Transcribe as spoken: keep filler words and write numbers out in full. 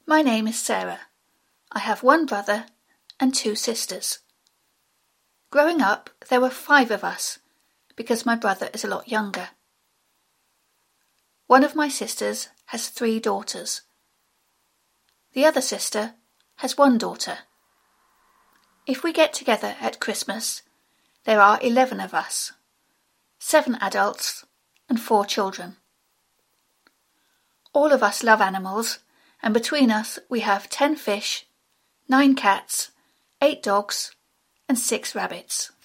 My name is Sarah. I have one brother and two sisters. Growing up, there were five of us, because my brother is a lot younger. One of my sisters has three daughters. The other sister has one daughter. If we get together at Christmas, there are eleven of us, seven adults and four children. All of us love animals, and between us we have ten fish, nine cats, eight dogs, and six rabbits.